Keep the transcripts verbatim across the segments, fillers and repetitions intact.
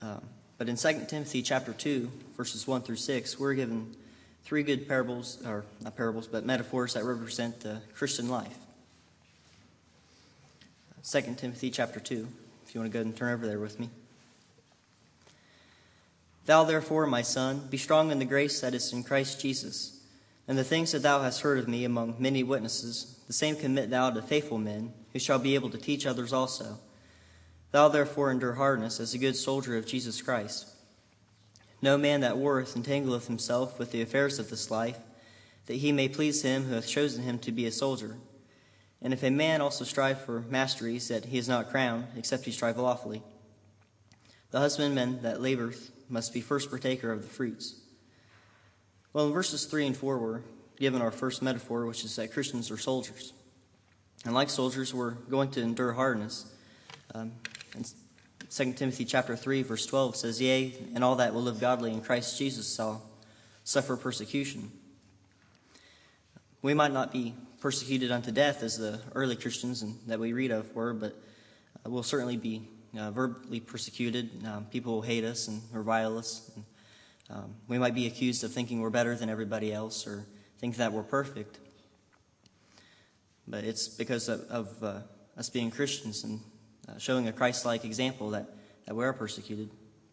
Um, but in Second Timothy chapter two, verses one through six, we're given three good parables, or not parables, but metaphors that represent the Christian life. Second Timothy chapter two, if you want to go ahead and turn over there with me. Thou therefore, my son, be strong in the grace that is in Christ Jesus. And the things that thou hast heard of me among many witnesses, the same commit thou to faithful men, who shall be able to teach others also. Thou therefore endure hardness as a good soldier of Jesus Christ. No man that warreth entangleth himself with the affairs of this life, that he may please him who hath chosen him to be a soldier. And if a man also strive for masteries, that he is not crowned, except he strive lawfully. The husbandman that laboureth must be first partaker of the fruits. Well, in verses three and four, we're given our first metaphor, which is that Christians are soldiers. And like soldiers, we're going to endure hardness. Um, and Second Timothy chapter three, verse twelve says, Yea, and all that will live godly in Christ Jesus shall suffer persecution. We might not be persecuted unto death as the early Christians and that we read of were, but uh, we'll certainly be uh, verbally persecuted. Um, people will hate us and revile us. And, um, we might be accused of thinking we're better than everybody else or think that we're perfect. But it's because of, of uh, us being Christians and uh, showing a Christ-like example that, that we are persecuted.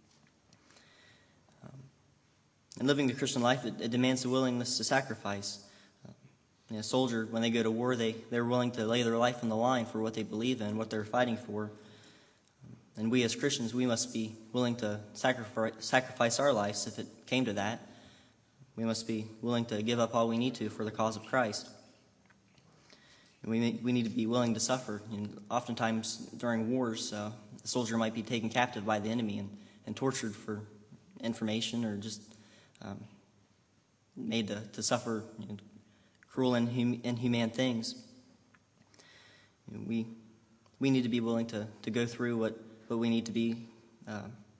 Um, and living the Christian life, it, it demands a willingness to sacrifice. You know, a soldier, when they go to war, they, they're willing to lay their life on the line for what they believe in, what they're fighting for. And we as Christians, we must be willing to sacrifice, sacrifice our lives if it came to that. We must be willing to give up all we need to for the cause of Christ. And we, we need to be willing to suffer. And oftentimes during wars, uh, a soldier might be taken captive by the enemy and, and tortured for information or just um, made to, to suffer, you know, cruel and hum- inhumane things. You know, we we need to be willing to, to go through what, what we need to be, uh,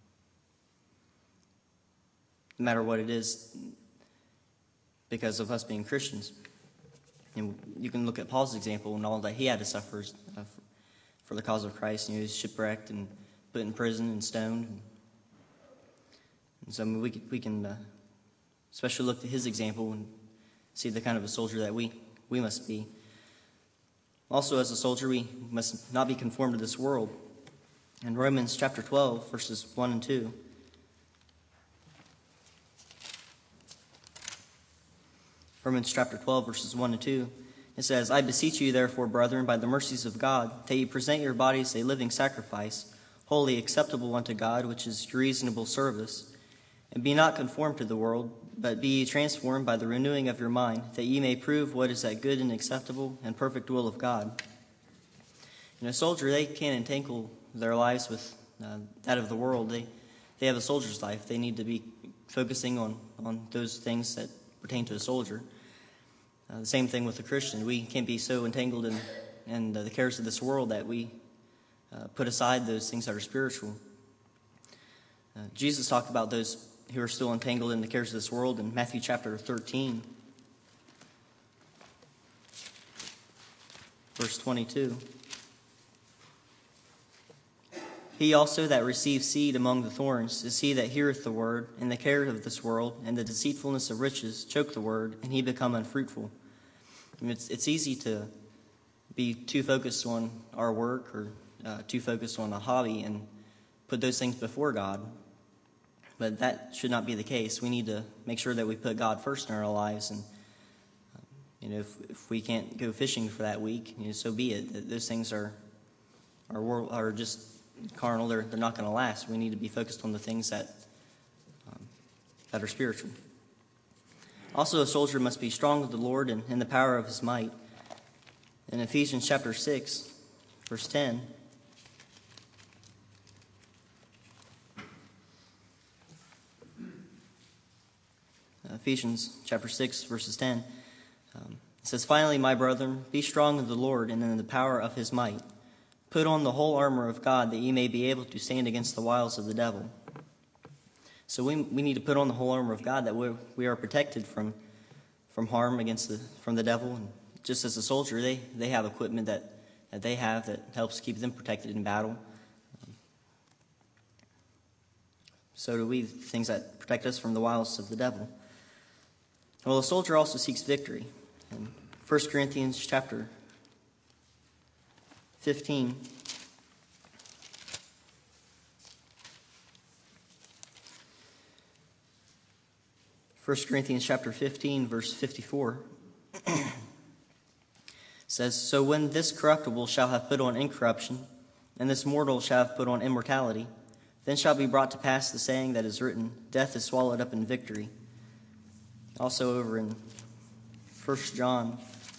no matter what it is, because of us being Christians. And you can look at Paul's example and all that he had to suffer uh, for, for the cause of Christ. You know, he was shipwrecked and put in prison and stoned. And so I mean, we can, we can uh, especially look to his example and see the kind of a soldier that we, we must be. Also, as a soldier, we must not be conformed to this world. In Romans chapter twelve, verses one and two, Romans chapter twelve, verses one and two, it says, I beseech you, therefore, brethren, by the mercies of God, that ye present your bodies a living sacrifice, wholly acceptable unto God, which is your reasonable service. And be not conformed to the world, but be ye transformed by the renewing of your mind, that ye may prove what is that good and acceptable and perfect will of God. And a soldier, they can't entangle their lives with uh, that of the world. They they have a soldier's life. They need to be focusing on, on those things that pertain to a soldier. Uh, the same thing with a Christian. We can't be so entangled in, in the cares of this world that we uh, put aside those things that are spiritual. Uh, Jesus talked about those who are still entangled in the cares of this world in Matthew chapter thirteen, verse twenty-two. He also that receives seed among the thorns is he that heareth the word, and the care of this world and the deceitfulness of riches choke the word, and he become unfruitful. I mean, it's it's easy to be too focused on our work or uh, too focused on a hobby and put those things before God. But that should not be the case. We need to make sure that we put God first in our lives. And, um, you know, if, if we can't go fishing for that week, you know, so be it. Those things are are, world, are just carnal. They're, they're not going to last. We need to be focused on the things that, um, that are spiritual. Also, a soldier must be strong with the Lord and in the power of his might. In Ephesians chapter six, verse ten, Ephesians chapter six, verses ten. Um, it says, Finally, my brethren, be strong in the Lord and in the power of his might. Put on the whole armor of God, that ye may be able to stand against the wiles of the devil. So we we need to put on the whole armor of God, that we we are protected from from harm against the from the devil. And just as a soldier, they, they have equipment that, that they have that helps keep them protected in battle. so do we, things that protect us from the wiles of the devil. Well, a soldier also seeks victory. In First Corinthians chapter fifteen, First Corinthians chapter fifteen, verse fifty-four, says, "So when this corruptible shall have put on incorruption, and this mortal shall have put on immortality, then shall be brought to pass the saying that is written, Death is swallowed up in victory." Also over in First John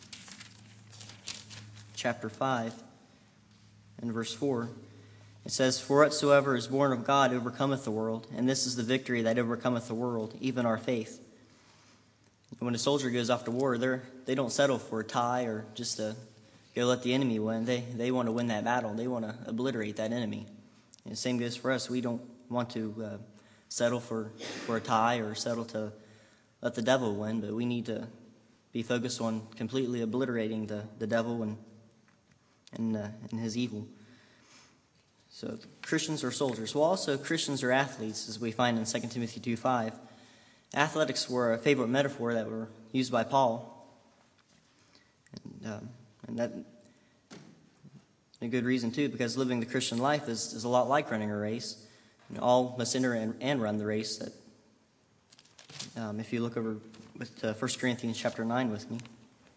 chapter five and verse four, it says, "For whatsoever is born of God overcometh the world, and this is the victory that overcometh the world, even our faith." When a soldier goes off to war, they they don't settle for a tie or just to go let the enemy win. They they want to win that battle. They want to obliterate that enemy. And the same goes for us. We don't want to uh, settle for, for a tie or settle to let the devil win, but we need to be focused on completely obliterating the, the devil and and, uh, and his evil. So Christians are soldiers. Well, also Christians are athletes, as we find in Second Timothy two five. Athletics were a favorite metaphor that were used by Paul. And, um, and that a good reason, too, because living the Christian life is, is a lot like running a race. You know, all must enter and, and run the race. That, um, if you look over with uh, First Corinthians chapter nine with me.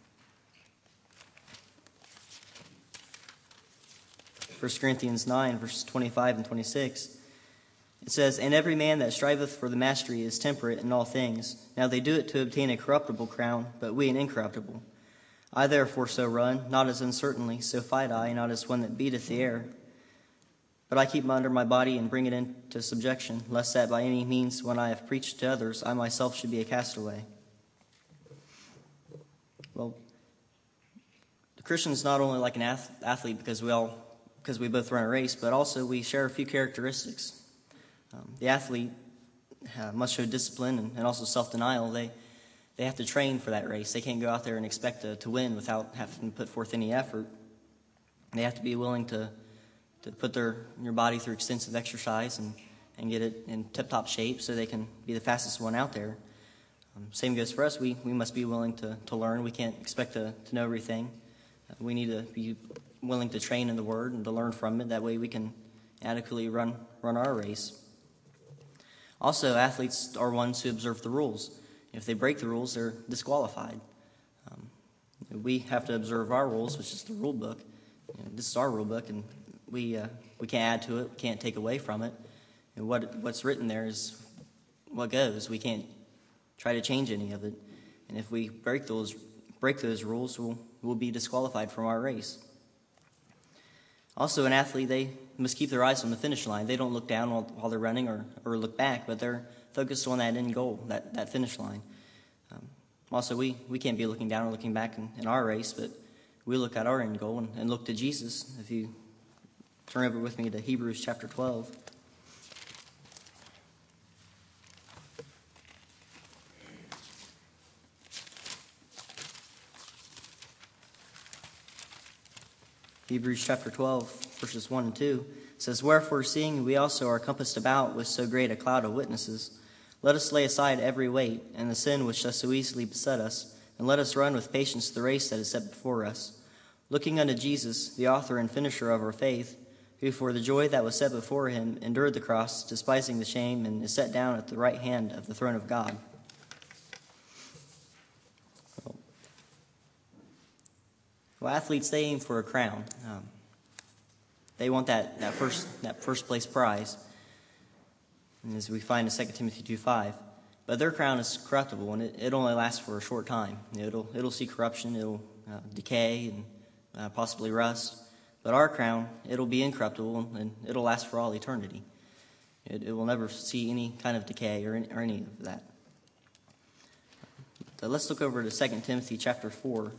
First Corinthians nine, verses twenty-five and twenty-six. It says, "And every man that striveth for the mastery is temperate in all things. Now they do it to obtain a corruptible crown, but we an incorruptible. I therefore so run, not as uncertainly, so fight I, not as one that beateth the air. But I keep my under my body and bring it into subjection, lest that by any means, when I have preached to others, I myself should be a castaway." Well, the Christian is not only like an ath- athlete because we all because we both run a race, but also we share a few characteristics. Um, the athlete uh, must show discipline and, and also self-denial. They they have to train for that race. They can't go out there and expect to, to win without having to put forth any effort. They have to be willing to, to put their your body through extensive exercise and, and get it in tip-top shape so they can be the fastest one out there. Um, same goes for us. We we must be willing to, to learn. We can't expect to, to know everything. Uh, we need to be willing to train in the Word and to learn from it. That way we can adequately run run our race. Also, athletes are ones who observe the rules. If they break the rules, they're disqualified. Um, we have to observe our rules, which is the rule book. You know, this is our rule book, and we uh, we can't add to it, we can't take away from it. And what what's written there is what goes. We can't try to change any of it. And if we break those break those rules, we'll we'll be disqualified from our race. Also, an athlete, they must keep their eyes on the finish line. They don't look down while, while they're running or, or look back, but they're focused on that end goal, that, that finish line. Um, also, we, we can't be looking down or looking back in, in our race, but we look at our end goal and, and look to Jesus. If you turn over with me to Hebrews chapter twelve. Hebrews chapter twelve, verses one and two, says, "Wherefore, seeing we also are compassed about with so great a cloud of witnesses, let us lay aside every weight and the sin which does so easily beset us, and let us run with patience the race that is set before us, looking unto Jesus, the author and finisher of our faith, who for the joy that was set before him endured the cross, despising the shame, and is set down at the right hand of the throne of God." Well, athletes, they aim for a crown. Um, they want that, that first that first place prize, and as we find in Second Timothy two five. But their crown is corruptible, and it, it only lasts for a short time. It'll it'll see corruption, it'll uh, decay, and uh, possibly rust. But our crown, it'll be incorruptible, and it'll last for all eternity. It, it will never see any kind of decay or any, or any of that. So let's look over to Second Timothy chapter four.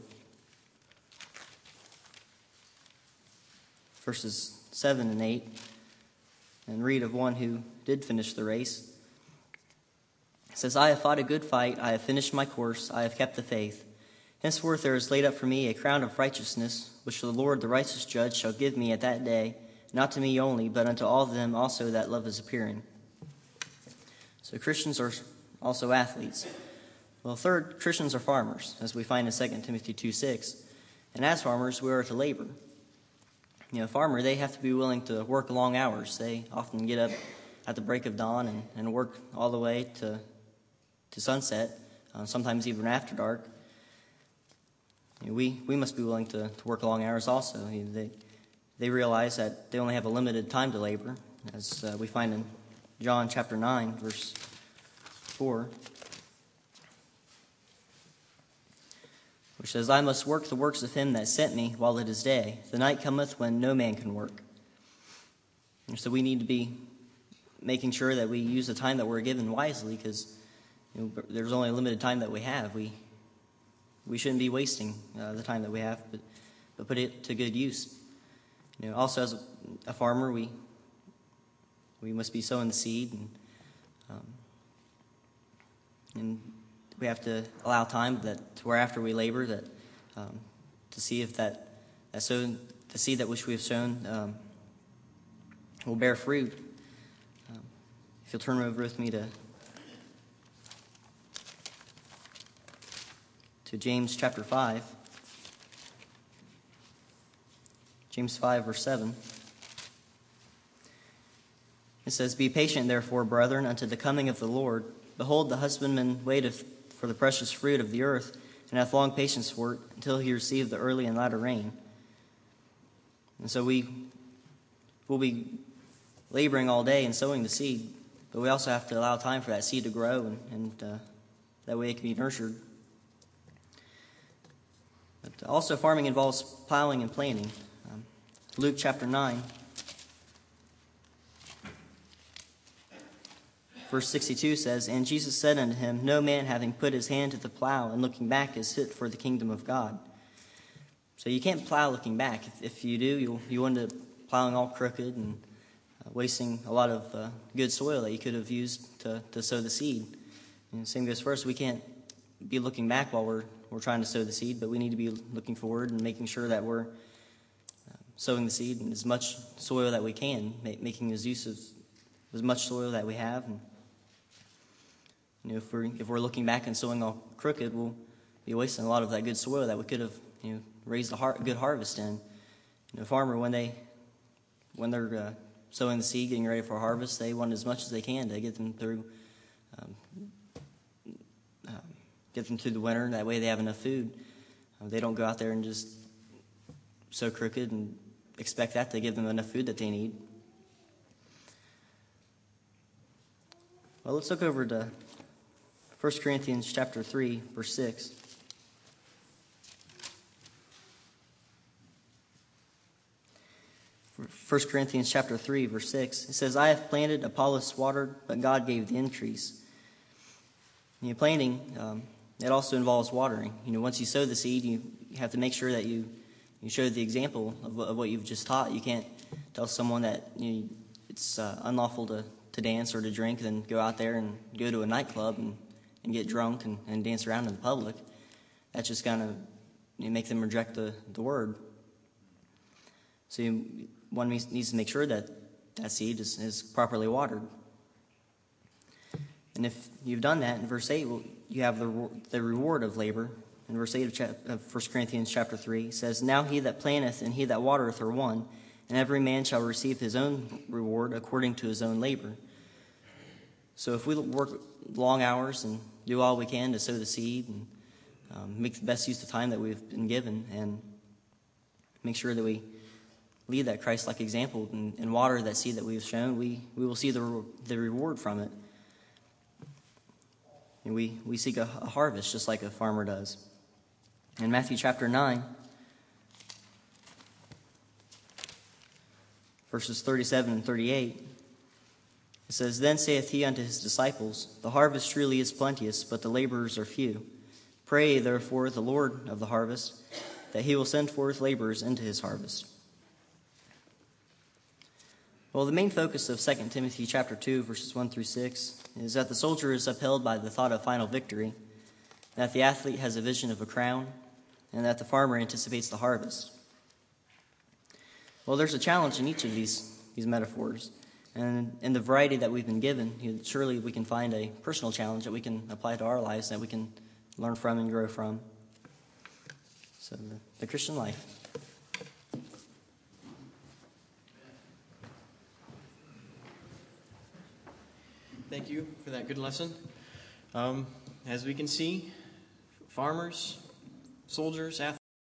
Verses seven and eight, and read of one who did finish the race. It says, "I have fought a good fight, I have finished my course, I have kept the faith. Henceforth there is laid up for me a crown of righteousness, which the Lord, the righteous judge, shall give me at that day, not to me only, but unto all them also that love his appearing." So Christians are also athletes. Well, third, Christians are farmers, as we find in Second Timothy two six. And as farmers, we are to labor. You know, a farmer, they have to be willing to work long hours. They often get up at the break of dawn and, and work all the way to, to sunset, uh, sometimes even after dark. You know, we, we must be willing to, to work long hours also. You know, they, they realize that they only have a limited time to labor, as uh, we find in John chapter nine, verse four, which says, I must work the works of him that sent me while it is day. The night cometh when no man can work. And so we need to be making sure that we use the time that we're given wisely, because you know, there's only a limited time that we have. We we shouldn't be wasting uh, the time that we have, but, but put it to good use. You know, also as a, a farmer, we we must be sowing the seed, and um, and we have to allow time that to where after we labor that um, to see if that that sown the seed that which we have sown um, will bear fruit. Um, if you'll turn over with me to to James chapter five, James five verse seven. It says, Be patient, therefore, brethren, unto the coming of the Lord. Behold, the husbandman waiteth for the precious fruit of the earth, and hath long patience for it, until he receive the early and latter rain. And so we will be laboring all day and sowing the seed, but we also have to allow time for that seed to grow, and, and uh, that way it can be nurtured. But also farming involves plowing and planting. Um, Luke chapter nine, verse sixty-two says, And Jesus said unto him, No man having put his hand to the plow and looking back is fit for the kingdom of God. So you can't plow looking back. If, if you do, you'll, you end up plowing all crooked and uh, wasting a lot of uh, good soil that you could have used to, to sow the seed. And the same goes for us. We can't be looking back while we're, we're trying to sow the seed, but we need to be looking forward and making sure that we're uh, sowing the seed in as much soil that we can, ma- making as use of as much soil that we have. And You know, if we're if we're looking back and sowing all crooked, we'll be wasting a lot of that good soil that we could have, you know, raised a har- good harvest in. You know, a farmer, when they when they're uh, sowing the seed, getting ready for a harvest, they want as much as they can to get them through, um, uh, get them through the winter. That way, they have enough food. Uh, they don't go out there and just sow crooked and expect that to give them enough food that they need. Well, let's look over to First Corinthians chapter three, verse six. First Corinthians chapter three, verse six. It says, I have planted, Apollos watered, but God gave the increase. You know, planting, um, it also involves watering. You know, once you sow the seed, you, you have to make sure that you, you show the example of, of what you've just taught. You can't tell someone that you know, it's uh, unlawful to, to dance or to drink, then go out there and go to a nightclub and and get drunk and, and dance around in the public. That's just going to you know, make them reject the, the word. So you, one needs to make sure that that seed is, is properly watered. And if you've done that, in verse eight, well, you have the, the reward of labor. In verse eight of, chap, of First Corinthians chapter three, it says, Now he that planteth and he that watereth are one, and every man shall receive his own reward according to his own labor. So if we work long hours and do all we can to sow the seed and um, make the best use of time that we've been given and make sure that we lead that Christ-like example and, and water that seed that we've shown, we, we will see the, the reward from it. And we, we seek a, a harvest just like a farmer does. In Matthew chapter nine, verses thirty-seven and thirty-eight, it says, Then saith he unto his disciples, The harvest truly is plenteous, but the laborers are few. Pray, therefore, the Lord of the harvest, that he will send forth laborers into his harvest. Well, the main focus of Second Timothy chapter two, verses one through six, is that the soldier is upheld by the thought of final victory, that the athlete has a vision of a crown, and that the farmer anticipates the harvest. Well, there's a challenge in each of these, these metaphors. And in the variety that we've been given, you know, surely we can find a personal challenge that we can apply to our lives, that we can learn from and grow from. So the, the Christian life. Thank you for that good lesson. Um, as we can see, farmers, soldiers, athletes,